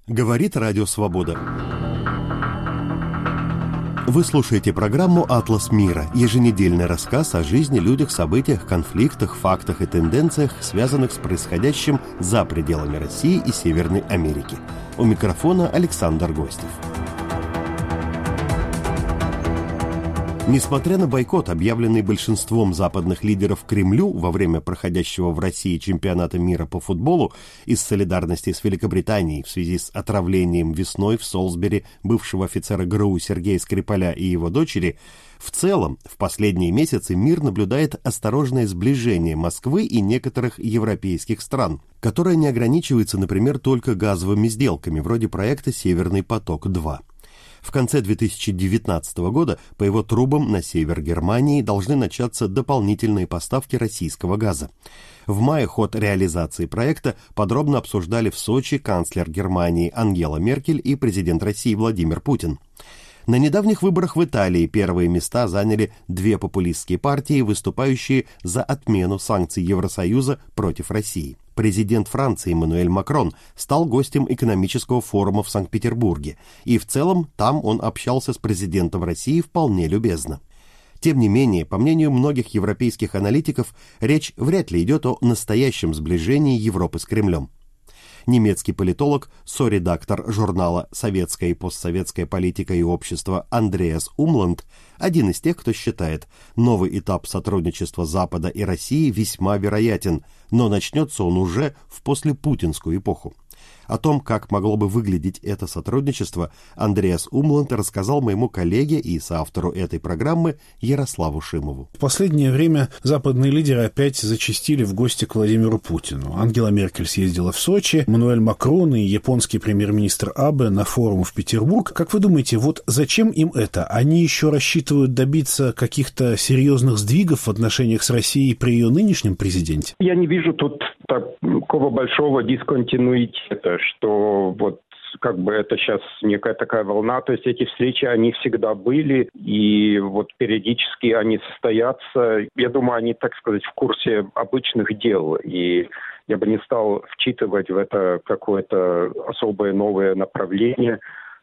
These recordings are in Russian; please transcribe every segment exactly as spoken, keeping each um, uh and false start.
Говорит Радио Свобода. Вы слушаете программу «Атлас мира», еженедельный рассказ о жизни, людях, событиях, конфликтах, фактах и тенденциях, связанных с происходящим за пределами России и Северной Америки. У микрофона Александр Гостев. Несмотря на бойкот, объявленный большинством западных лидеров Кремлю во время проходящего в России чемпионата мира по футболу из солидарности с Великобританией в связи с отравлением весной в Солсбери бывшего офицера ГРУ Сергея Скрипаля и его дочери, в целом в последние месяцы мир наблюдает осторожное сближение Москвы и некоторых европейских стран, которое не ограничивается, например, только газовыми сделками, вроде проекта «Северный поток-два». В конце две тысячи девятнадцатого года по его трубам на север Германии должны начаться дополнительные поставки российского газа. В мае ход реализации проекта подробно обсуждали в Сочи канцлер Германии Ангела Меркель и президент России Владимир Путин. На недавних выборах в Италии первые места заняли две популистские партии, выступающие за отмену санкций Евросоюза против России. Президент Франции Эммануэль Макрон стал гостем экономического форума в Санкт-Петербурге, и в целом там он общался с президентом России вполне любезно. Тем не менее, по мнению многих европейских аналитиков, речь вряд ли идет о настоящем сближении Европы с Кремлем. Немецкий политолог, соредактор журнала «Советская и постсоветская политика и общество» Андреас Умланд один из тех, кто считает, новый этап сотрудничества Запада и России весьма вероятен, но начнется он уже в послепутинскую эпоху. О том, как могло бы выглядеть это сотрудничество, Андреас Умланд рассказал моему коллеге и соавтору этой программы Ярославу Шимову. В последнее время западные лидеры опять зачастили в гости к Владимиру Путину. Ангела Меркель съездила в Сочи, Эммануэль Макрон и японский премьер-министр Абе на форум в Петербург. Как вы думаете, вот зачем им это? Они еще рассчитывают добиться каких-то серьезных сдвигов в отношениях с Россией при ее нынешнем президенте? Я не вижу тут такого большого дисконтинуитета, что вот как бы это сейчас некая такая волна, то есть эти встречи, они всегда были, и вот периодически они состоятся. Я думаю, они, так сказать, в курсе обычных дел, и я бы не стал вчитывать в это какое-то особое новое направление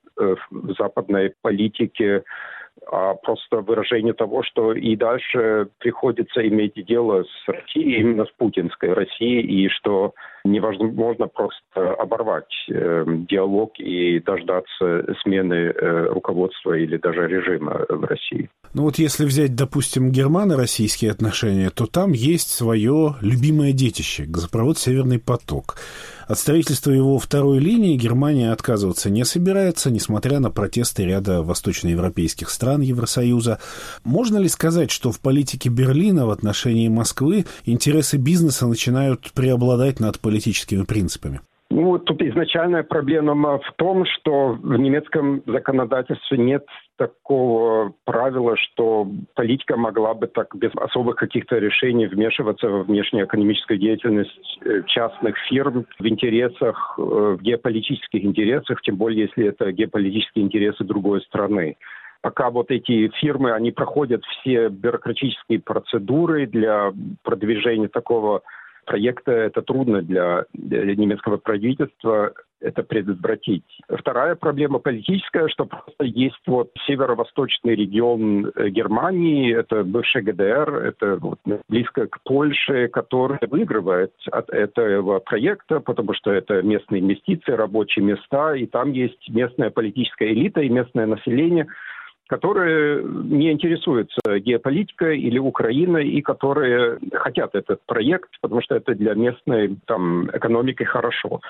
в западной политике, а просто выражение того, что и дальше приходится иметь дело с Россией, именно с путинской Россией, и что невозможно просто оборвать э, диалог и дождаться смены э, руководства или даже режима в России. Ну вот если взять, допустим, германо-российские отношения, то там есть свое любимое детище – газопровод «Северный поток». От строительства его второй линии Германия отказываться не собирается, несмотря на протесты ряда восточноевропейских стран Евросоюза. Можно ли сказать, что в политике Берлина в отношении Москвы интересы бизнеса начинают преобладать над политическими принципами? Ну, тут изначальная проблема в том, что в немецком законодательстве нет такого правила, что политика могла бы так без особых каких-то решений вмешиваться во внешнеэкономическую деятельность частных фирм в интересах, в геополитических интересах, тем более, если это геополитические интересы другой страны. Пока вот эти фирмы, они проходят все бюрократические процедуры для продвижения такого проекта, это трудно для немецкого правительства это предотвратить. Вторая проблема политическая, что просто есть вот северо-восточный регион Германии, это бывшая ГДР, это вот близко к Польше, который выигрывает от этого проекта, потому что это местные инвестиции, рабочие места, и там есть местная политическая элита и местное население, которые не интересуются геополитикой или Украиной и которые хотят этот проект, потому что это для местной там экономики хорошо.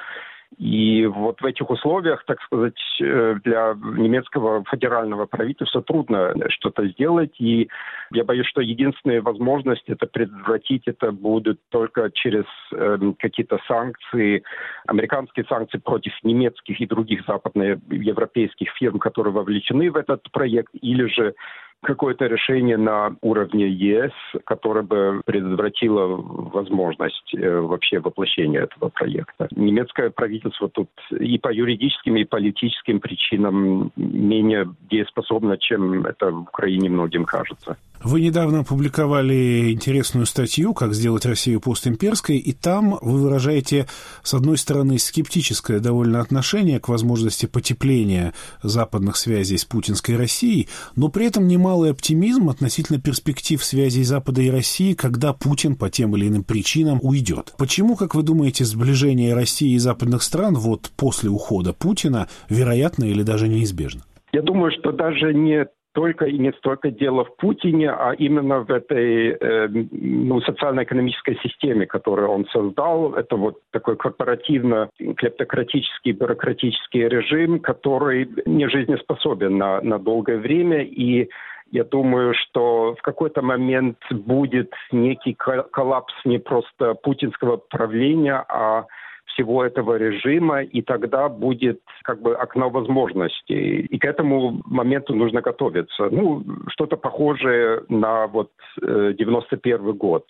И вот в этих условиях, так сказать, для немецкого федерального правительства трудно что-то сделать. И я боюсь, что единственная возможность это предотвратить, это будет только через э, какие-то санкции, американские санкции против немецких и других западноевропейских фирм, которые вовлечены в этот проект, или же какое-то решение на уровне ЕС, которое бы предотвратило возможность э, вообще воплощения этого проекта. Немецкое правительство тут и по юридическим, и политическим причинам менее дееспособно, чем это в Украине многим кажется. Вы недавно опубликовали интересную статью «Как сделать Россию постимперской», и там вы выражаете, с одной стороны, скептическое довольно отношение к возможности потепления западных связей с путинской Россией, но при этом немалый оптимизм относительно перспектив связей Запада и России, когда Путин по тем или иным причинам уйдет. Почему, как вы думаете, сближение России и западных стран вот после ухода Путина вероятно или даже неизбежно? Я думаю, что даже не только и не столько дело в Путине, а именно в этой э, ну, социально-экономической системе, которую он создал. Это вот такой корпоративно-клептократический, бюрократический режим, который не жизнеспособен на, на долгое время. И я думаю, что в какой-то момент будет некий коллапс не просто путинского правления, а всего этого режима, и тогда будет как бы окно возможностей. И к этому моменту нужно готовиться. Ну, что-то похожее на вот девяносто первый год.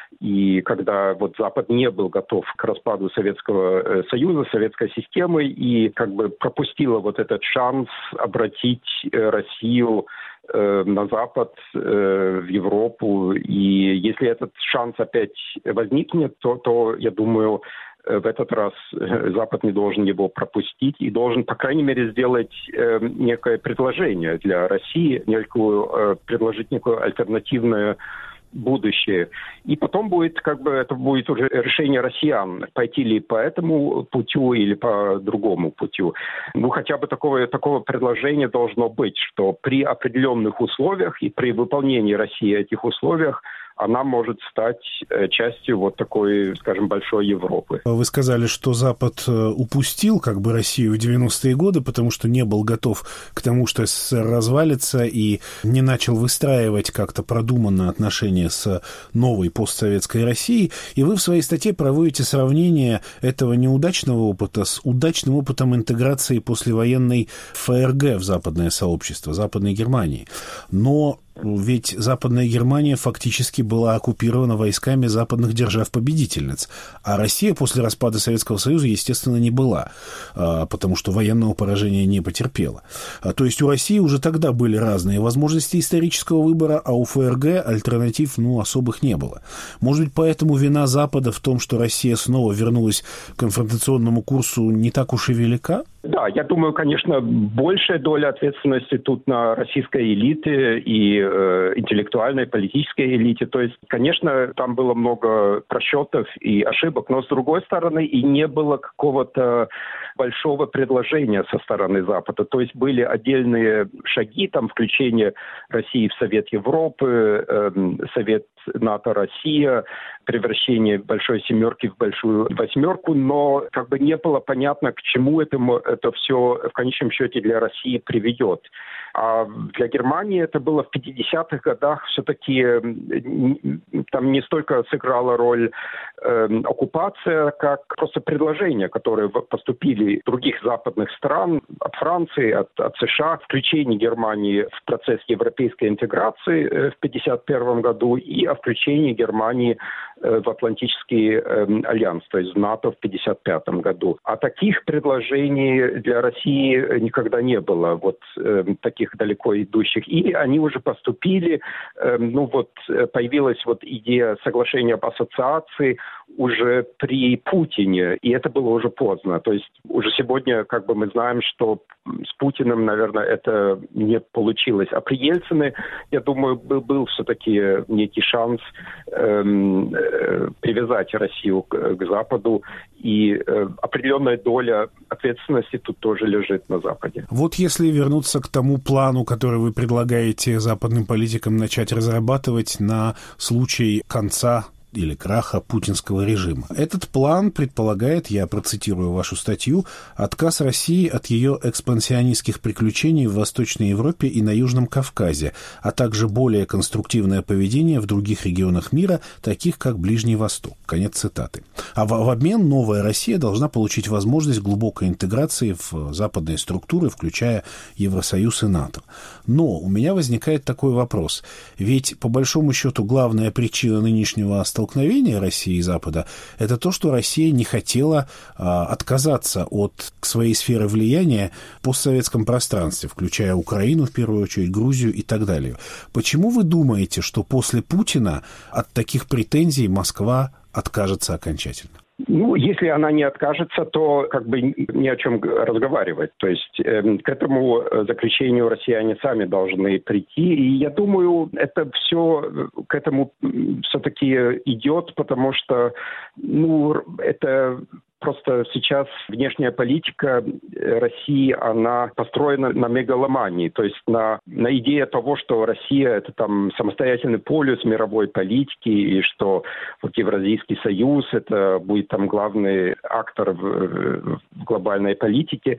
И когда вот Запад не был готов к распаду Советского Союза, советской системы, и как бы пропустила вот этот шанс обратить Россию э, на Запад, э, в Европу. И если этот шанс опять возникнет, то, то я думаю, в этот раз Запад не должен его пропустить и должен, по крайней мере, сделать э, некое предложение для России, некую, э, предложить некое альтернативное будущее. И потом будет, как бы, это будет уже решение россиян, пойти ли по этому путю или по другому путю. Ну, хотя бы такого, такого предложения должно быть, что при определенных условиях и при выполнении России этих условиях она может стать частью вот такой, скажем, большой Европы. Вы сказали, что Запад упустил как бы Россию в девяностые годы, потому что не был готов к тому, что СССР развалится, и не начал выстраивать как-то продуманно отношения с новой постсоветской Россией. И вы в своей статье проводите сравнение этого неудачного опыта с удачным опытом интеграции послевоенной ФРГ в западное сообщество, Западной Германии. Но ведь Западная Германия фактически была оккупирована войсками западных держав-победительниц, а Россия после распада Советского Союза, естественно, не была, потому что военного поражения не потерпела. То есть у России уже тогда были разные возможности исторического выбора, а у ФРГ альтернатив, ну, особых не было. Может быть, поэтому вина Запада в том, что Россия снова вернулась к конфронтационному курсу, не так уж и велика? Да, я думаю, конечно, большая доля ответственности тут на российской элите и э, интеллектуальной, политической элите. То есть, конечно, там было много просчетов и ошибок, но, с другой стороны, и не было какого-то большого предложения со стороны Запада. То есть были отдельные шаги, там, включение России в Совет Европы, э, Совет НАТО-Россия, превращение Большой Семерки в Большую Восьмерку, но как бы не было понятно, к чему этому, это все в конечном счете для России приведет. А для Германии это было в пятидесятых годах все-таки там не столько сыграла роль э, оккупация, как просто предложения, которые поступили из других западных стран, от Франции, от, от США, включение Германии в процесс европейской интеграции э, в пятьдесят первом году и о включении Германии э, в Атлантический э, альянс, то есть в НАТО в пятьдесят пятом году. А таких предложений для России никогда не было, вот э, таких далеко идущих. Или они уже поступили, э, ну вот появилась вот идея соглашения об ассоциации уже при Путине, и это было уже поздно. То есть уже сегодня как бы мы знаем, что с Путиным, наверное, это не получилось. А при Ельцине, я думаю, был, был все-таки некий шанс э, э, привязать Россию к, к Западу, и э, определенная доля ответственности тут тоже лежит на Западе. Вот если вернуться к тому плану, который вы предлагаете западным политикам начать разрабатывать на случай конца или краха путинского режима. Этот план предполагает, я процитирую вашу статью, отказ России от ее экспансионистских приключений в Восточной Европе и на Южном Кавказе, а также более конструктивное поведение в других регионах мира, таких как Ближний Восток. Конец цитаты. А в, в обмен новая Россия должна получить возможность глубокой интеграции в западные структуры, включая Евросоюз и НАТО. Но у меня возникает такой вопрос. Ведь, по большому счету, главная причина нынешнего столкновения столкновения России и Запада, это то, что Россия не хотела а, отказаться от своей сферы влияния в постсоветском пространстве, включая Украину, в первую очередь, Грузию и так далее. Почему вы думаете, что после Путина от таких претензий Москва откажется окончательно? Ну, если она не откажется, то как бы ни о чем разговаривать. То есть э, к этому заключению россияне сами должны прийти. И я думаю, это все к этому все-таки идет, потому что, ну, это... Просто сейчас внешняя политика России, она построена на мегаломании, то есть на, на идее того, что Россия – это там самостоятельный полюс мировой политики, и что вот Евразийский союз – это будет там главный актор в, в глобальной политике.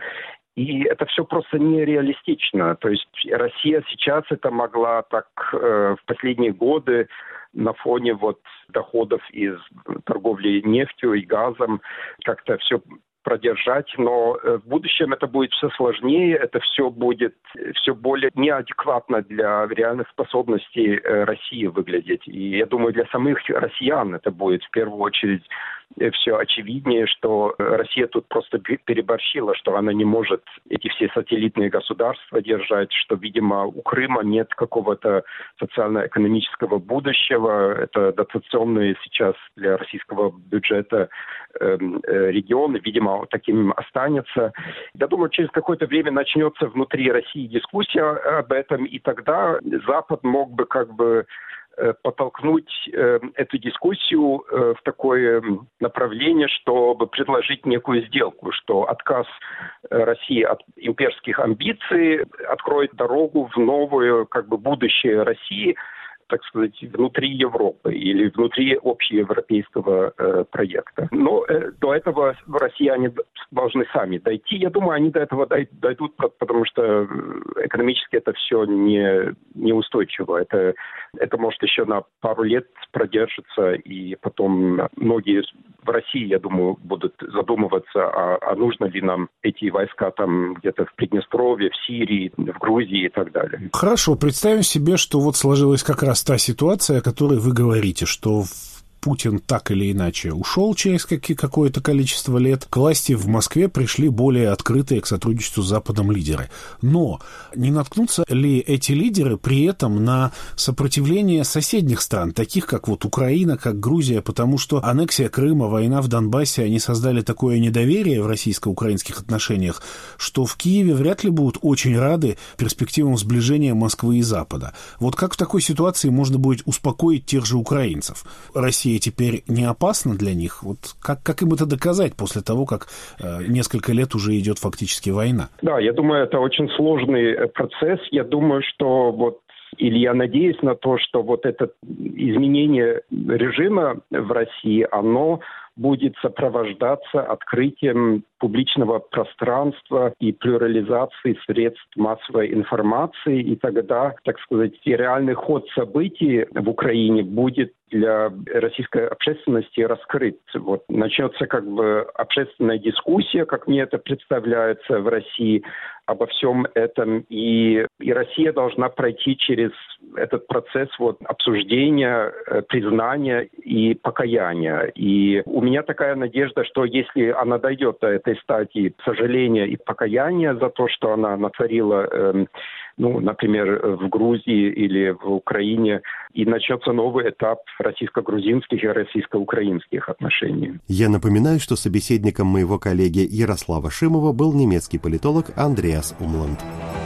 И это все просто нереалистично. То есть Россия сейчас это могла так э, в последние годы на фоне вот доходов из торговли нефтью и газом как-то все продержать, но в будущем это будет все сложнее, это все будет все более неадекватно для реальных способностей России выглядеть. И я думаю, для самих россиян это будет в первую очередь все очевиднее, что Россия тут просто переборщила, что она не может эти все сателлитные государства держать, что, видимо, у Крыма нет какого-то социально-экономического будущего. Это дотационные сейчас для российского бюджета э, э, регионы, видимо, таким останется. Я думаю, через какое-то время начнется внутри России дискуссия об этом, и тогда Запад мог бы как бы подтолкнуть э, эту дискуссию э, в такое направление, чтобы предложить некую сделку, что отказ России от имперских амбиций откроет дорогу в новое как бы будущее России, так сказать, внутри Европы или внутри общеевропейского э, проекта. Но э, до этого россияне должны сами дойти. Я думаю, они до этого дойдут, потому что экономически это все не, неустойчиво. Это, это может еще на пару лет продержится, и потом многие в России, я думаю, будут задумываться, а, а нужно ли нам эти войска там где-то в Приднестровье, в Сирии, в Грузии и так далее. Хорошо, представим себе, что вот сложилась как раз та ситуация, о которой вы говорите, что Путин так или иначе ушел через какое-то количество лет. К власти в Москве пришли более открытые к сотрудничеству с Западом лидеры. Но не наткнутся ли эти лидеры при этом на сопротивление соседних стран, таких как вот Украина, как Грузия, потому что аннексия Крыма, война в Донбассе, они создали такое недоверие в российско-украинских отношениях, что в Киеве вряд ли будут очень рады перспективам сближения Москвы и Запада. Вот как в такой ситуации можно будет успокоить тех же украинцев? Россия теперь не опасно для них? Вот как, как им это доказать после того, как э, несколько лет уже идет фактически война? Да, я думаю, это очень сложный процесс. Я думаю, что вот или я надеюсь на то, что вот это изменение режима в России, оно будет сопровождаться открытием публичного пространства и плюрализацией средств массовой информации, и тогда, так сказать, реальный ход событий в Украине будет для российской общественности раскрыт. Вот начнется как бы общественная дискуссия, как мне это представляется в России, обо всем этом, и, и Россия должна пройти через этот процесс вот обсуждения, признания и покаяния. И у меня такая надежда, что если она дойдет до этой стадии сожаления и покаяния за то, что она натворила, э, ну, например, в Грузии или в Украине, и начнется новый этап российско-грузинских и российско-украинских отношений. Я напоминаю, что собеседником моего коллеги Ярослава Шимова был немецкий политолог Андреас Умланд.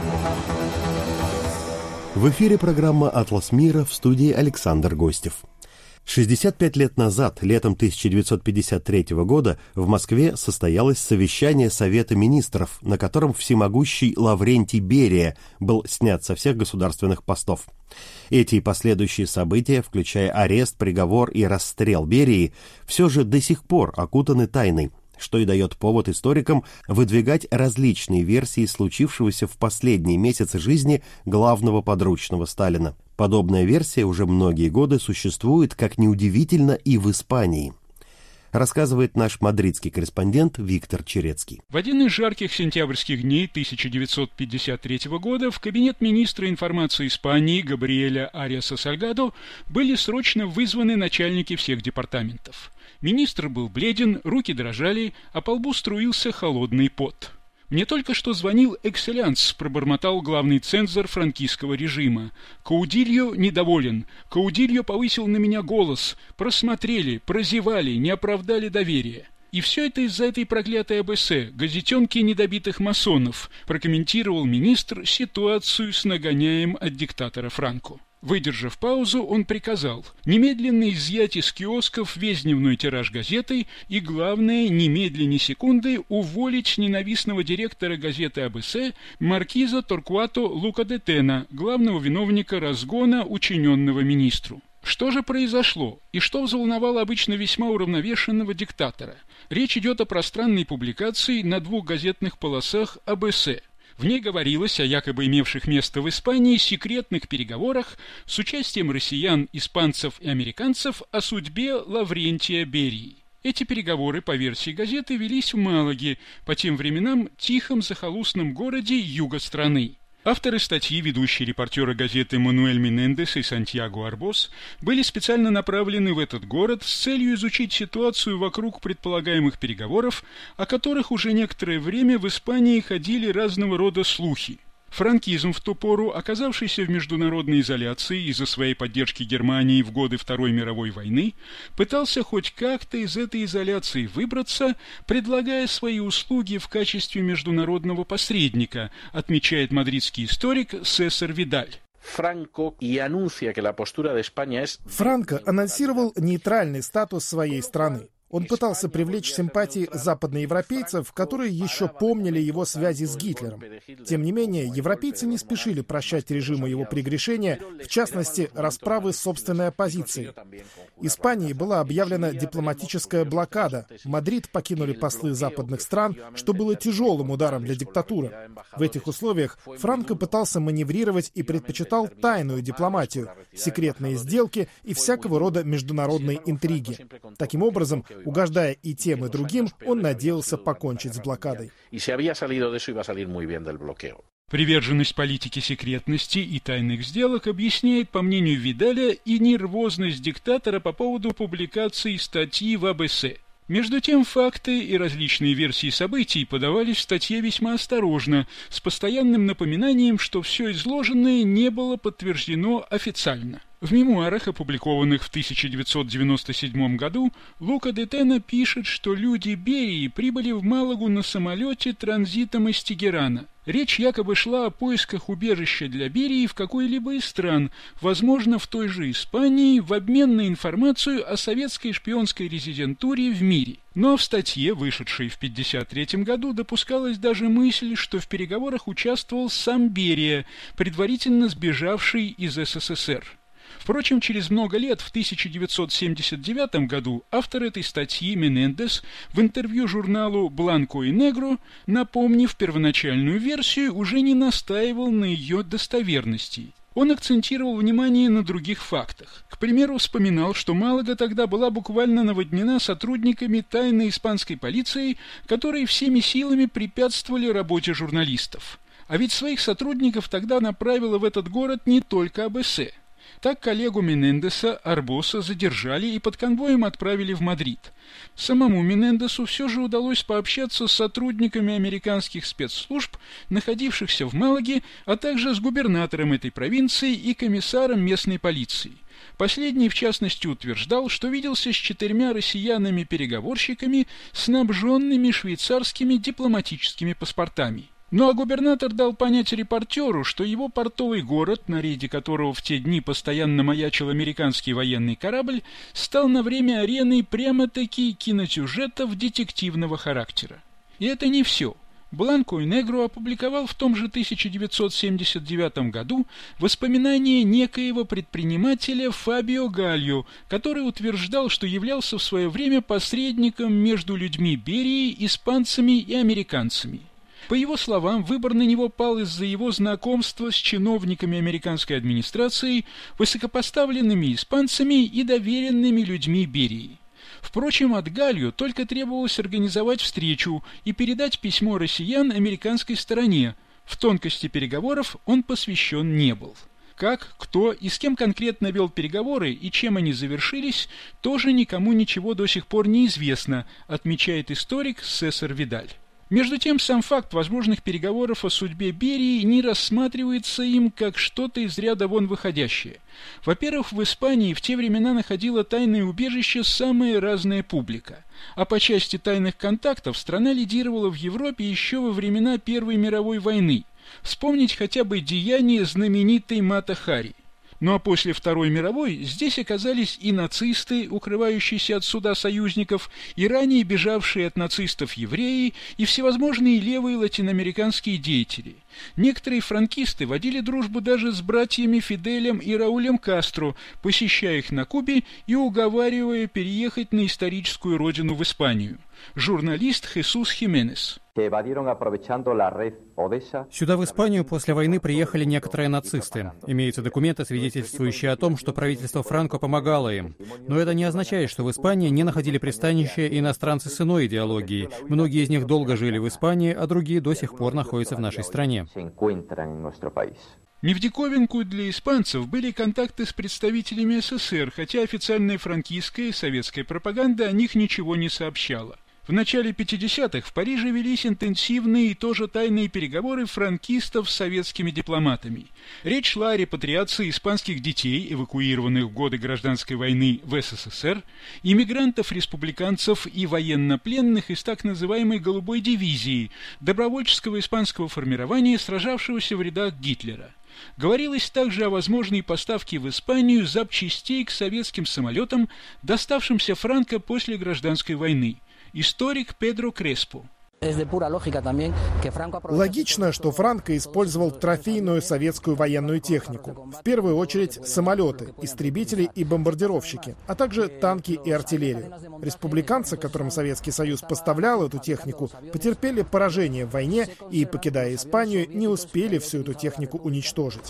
В эфире программа «Атлас мира», в студии Александр Гостев. шестьдесят пять лет назад, летом тысяча девятьсот пятьдесят третьего года, в Москве состоялось совещание Совета министров, на котором всемогущий Лаврентий Берия был снят со всех государственных постов. Эти и последующие события, включая арест, приговор и расстрел Берии, все же до сих пор окутаны тайной, что и дает повод историкам выдвигать различные версии случившегося в последние месяцы жизни главного подручного Сталина. Подобная версия уже многие годы существует, как неудивительно, и в Испании. рассказывает наш мадридский корреспондент Виктор Черецкий. В один из жарких сентябрьских дней тысяча девятьсот пятьдесят третьего года в кабинет министра информации Испании Габриэля Ариаса Сальгадо были срочно вызваны начальники всех департаментов. Министр был бледен, руки дрожали, а по лбу струился холодный пот. «Мне только что звонил экселленс», — пробормотал главный цензор франкистского режима. «Каудильо недоволен. Каудильо повысил на меня голос. Просмотрели, прозевали, не оправдали доверия». «И все это из-за этой проклятой АБС, газетенки недобитых масонов», — прокомментировал министр ситуацию с нагоняем от диктатора Франко. Выдержав паузу, он приказал немедленно изъять из киосков весь дневной тираж газеты и, главное, немедленно секунды уволить ненавистного директора газеты АБС маркиза Торкуато Лука де Тена, главного виновника разгона, учиненного министру. Что же произошло, и что взволновало обычно весьма уравновешенного диктатора? Речь идет о пространной публикации на двух газетных полосах АБС. В ней говорилось о якобы имевших место в Испании секретных переговорах с участием россиян, испанцев и американцев о судьбе Лаврентия Берии. Эти переговоры, по версии газеты, велись в Малаге, по тем временам тихом захолустном городе юга страны. Авторы статьи, ведущие репортеры газеты Мануэль Менендес и Сантьяго Арбос, были специально направлены в этот город с целью изучить ситуацию вокруг предполагаемых переговоров, о которых уже некоторое время в Испании ходили разного рода слухи. Франкизм в ту пору, оказавшийся в международной изоляции из-за своей поддержки Германии в годы Второй мировой войны, пытался хоть как-то из этой изоляции выбраться, предлагая свои услуги в качестве международного посредника, отмечает мадридский историк Сесар Видаль. Франко анонсировал нейтральный статус своей страны. Он пытался привлечь симпатии западноевропейцев, которые еще помнили его связи с Гитлером. Тем не менее, европейцы не спешили прощать режиму его прегрешения, в частности, расправы с собственной оппозицией. Испании была объявлена дипломатическая блокада. Мадрид покинули послы западных стран, что было тяжелым ударом для диктатуры. В этих условиях Франко пытался маневрировать и предпочитал тайную дипломатию, секретные сделки и всякого рода международные интриги. Таким образом, угождая и тем, и другим, он надеялся покончить с блокадой. Приверженность политике секретности и тайных сделок объясняет, по мнению Видаля, и нервозность диктатора по поводу публикации статьи в АБС. Между тем, факты и различные версии событий подавались в статье весьма осторожно, с постоянным напоминанием, что все изложенное не было подтверждено официально. В мемуарах, опубликованных в тысяча девятьсот девяносто седьмом году, Лука де Тена пишет, что люди Берии прибыли в Малагу на самолете транзитом из Тегерана. Речь якобы шла о поисках убежища для Берии в какой-либо из стран, возможно, в той же Испании, в обмен на информацию о советской шпионской резидентуре в мире. Но в статье, вышедшей в пятьдесят третьем году, допускалась даже мысль, что в переговорах участвовал сам Берия, предварительно сбежавший из СССР. Впрочем, через много лет, в тысяча девятьсот семьдесят девятом году, автор этой статьи Менендес в интервью журналу «Бланко и Негро», напомнив первоначальную версию, уже не настаивал на ее достоверности. Он акцентировал внимание на других фактах. К примеру, вспоминал, что Малага тогда была буквально наводнена сотрудниками тайной испанской полиции, которые всеми силами препятствовали работе журналистов. А ведь своих сотрудников тогда направила в этот город не только АБС. Так коллегу Менендеса, Арбоса, задержали и под конвоем отправили в Мадрид. Самому Менендесу все же удалось пообщаться с сотрудниками американских спецслужб, находившихся в Малаге, а также с губернатором этой провинции и комиссаром местной полиции. Последний, в частности, утверждал, что виделся с четырьмя россиянами-переговорщиками, снабженными швейцарскими дипломатическими паспортами. Ну а губернатор дал понять репортеру, что его портовый город, на рейде которого в те дни постоянно маячил американский военный корабль, стал на время ареной прямо-таки киносюжетов детективного характера. И это не все. Бланко и Негро опубликовал в том же тысяча девятьсот семьдесят девятом году воспоминания некоего предпринимателя Фабио Гальо, который утверждал, что являлся в свое время посредником между людьми Берии, испанцами и американцами. По его словам, выбор на него пал из-за его знакомства с чиновниками американской администрации, высокопоставленными испанцами и доверенными людьми Берии. Впрочем, от Галью только требовалось организовать встречу и передать письмо россиян американской стороне. В тонкости переговоров он посвящен не был. Как, кто и с кем конкретно вел переговоры и чем они завершились, тоже никому ничего до сих пор не известно, отмечает историк Сесар Видаль. Между тем, сам факт возможных переговоров о судьбе Берии не рассматривается им как что-то из ряда вон выходящее. Во-первых, в Испании в те времена находила тайное убежище самая разная публика, а по части тайных контактов страна лидировала в Европе еще во времена Первой мировой войны. Вспомнить хотя бы деяния знаменитой Мата Хари. Ну а после Второй мировой здесь оказались и нацисты, укрывающиеся от суда союзников, и ранее бежавшие от нацистов евреи, и всевозможные левые латиноамериканские деятели. Некоторые франкисты водили дружбу даже с братьями Фиделем и Раулем Кастро, посещая их на Кубе и уговаривая переехать на историческую родину в Испанию. Журналист Хесус Хименес. Сюда, в Испанию, после войны приехали некоторые нацисты. Имеются документы, свидетельствующие о том, что правительство Франко помогало им. Но это не означает, что в Испании не находили пристанище иностранцы с иной идеологией. Многие из них долго жили в Испании, а другие до сих пор находятся в нашей стране. Не в диковинку для испанцев были контакты с представителями СССР, хотя официальная франкистская и советская пропаганда о них ничего не сообщала. В начале пятидесятых в Париже велись интенсивные и тоже тайные переговоры франкистов с советскими дипломатами. Речь шла о репатриации испанских детей, эвакуированных в годы гражданской войны в СССР, иммигрантов-республиканцев и военнопленных из так называемой «голубой дивизии», добровольческого испанского формирования, сражавшегося в рядах Гитлера. Говорилось также о возможной поставке в Испанию запчастей к советским самолетам, доставшимся Франко после гражданской войны. Историк Педро Креспо. Логично, что Франко использовал трофейную советскую военную технику. В первую очередь самолеты, истребители и бомбардировщики, а также танки и артиллерию. Республиканцы, которым Советский Союз поставлял эту технику, потерпели поражение в войне и, покидая Испанию, не успели всю эту технику уничтожить.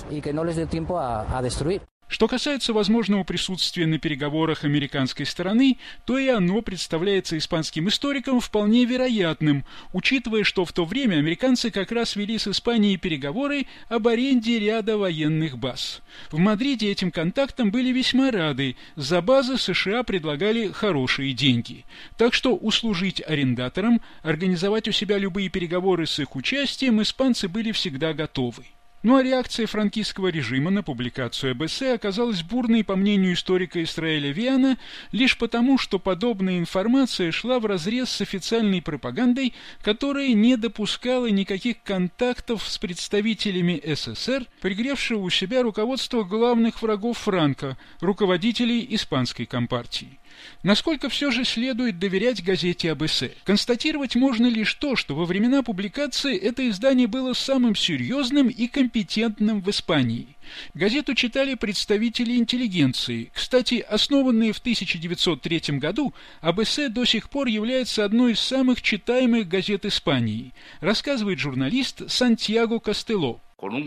Что касается возможного присутствия на переговорах американской стороны, то и оно представляется испанским историкам вполне вероятным, учитывая, что в то время американцы как раз вели с Испанией переговоры об аренде ряда военных баз. В Мадриде этим контактам были весьма рады, за базы США предлагали хорошие деньги. Так что услужить арендаторам, организовать у себя любые переговоры с их участием испанцы были всегда готовы. Ну а реакция франкистского режима на публикацию об эссе оказалась бурной, по мнению историка Исраэля Виана, лишь потому, что подобная информация шла вразрез с официальной пропагандой, которая не допускала никаких контактов с представителями СССР, пригревшего у себя руководство главных врагов Франко, руководителей испанской компартии. Насколько все же следует доверять газете об эссе? Констатировать можно лишь то, что во времена публикации это издание было самым серьезным и компетентным в Испании. Газету читали представители интеллигенции. Кстати, основанная в тысяча девятьсот третьем году, об эссе до сих пор является одной из самых читаемых газет Испании, рассказывает журналист Сантьяго Кастело.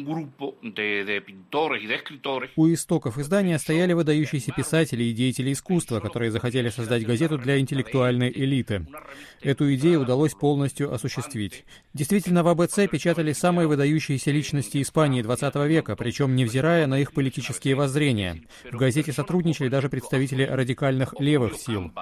У истоков издания стояли выдающиеся писатели и деятели искусства, которые захотели создать газету для интеллектуальной элиты. Эту идею удалось полностью осуществить. Действительно, в АБЦ печатали самые выдающиеся личности Испании двадцатого века, причем невзирая на их политические воззрения. В газете сотрудничали даже представители радикальных левых сил.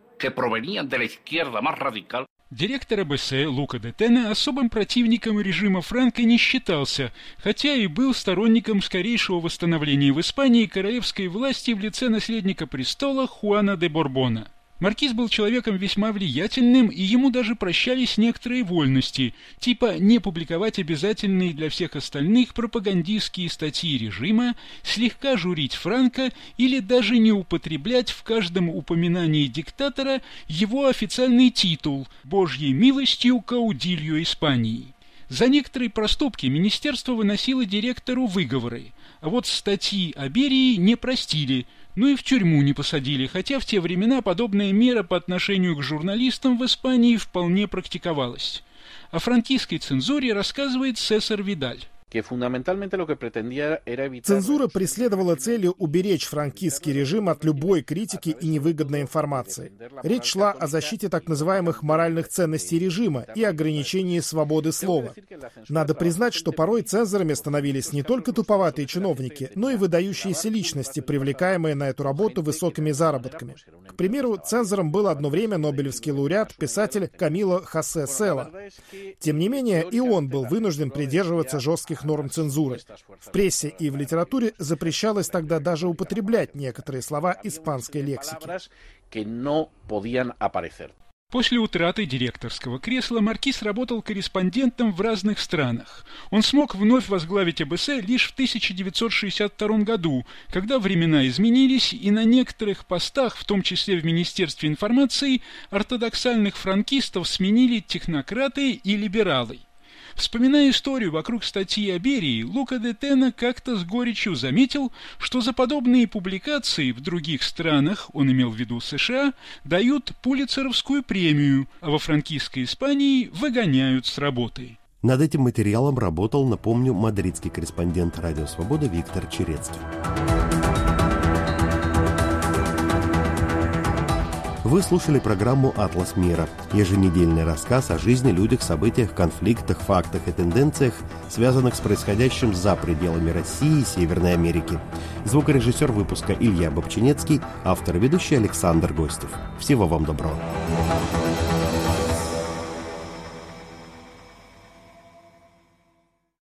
Директор об эссе Лука де Тена особым противником режима Франко не считался, хотя и был сторонником скорейшего восстановления в Испании королевской власти в лице наследника престола Хуана де Борбона. Маркиз был человеком весьма влиятельным, и ему даже прощались некоторые вольности, типа не публиковать обязательные для всех остальных пропагандистские статьи режима, слегка журить Франко или даже не употреблять в каждом упоминании диктатора его официальный титул «Божьей милостью каудилью Испании». За некоторые проступки министерство выносило директору выговоры, а вот статьи о Берии не простили, но и в тюрьму не посадили, хотя в те времена подобная мера по отношению к журналистам в Испании вполне практиковалась. О франкистской цензуре рассказывает Сесар Видаль. Цензура преследовала целью уберечь франкистский режим от любой критики и невыгодной информации. Речь шла о защите так называемых моральных ценностей режима и ограничении свободы слова. Надо признать, что порой цензорами становились не только туповатые чиновники, но и выдающиеся личности, привлекаемые на эту работу высокими заработками. К примеру, цензором был одно время нобелевский лауреат, писатель Камило Хосе Села. Тем не менее, и он был вынужден придерживаться жестких норм цензуры. В прессе и в литературе запрещалось тогда даже употреблять некоторые слова испанской лексики. После утраты директорского кресла Маркис работал корреспондентом в разных странах. Он смог вновь возглавить АБС лишь в тысяча девятьсот шестьдесят втором году, когда времена изменились, и на некоторых постах, в том числе в Министерстве информации, ортодоксальных франкистов сменили технократы и либералы. Вспоминая историю вокруг статьи о Берии, Лука де Тена как-то с горечью заметил, что за подобные публикации в других странах, он имел в виду США, дают Пулитцеровскую премию, а во франкистской Испании выгоняют с работы. Над этим материалом работал, напомню, мадридский корреспондент «Радио Свобода» Виктор Черецкий. Вы слушали программу «Атлас мира» – еженедельный рассказ о жизни, людях, событиях, конфликтах, фактах и тенденциях, связанных с происходящим за пределами России и Северной Америки. Звукорежиссер выпуска Илья Бобчинецкий, автор и ведущий Александр Гостев. Всего вам доброго.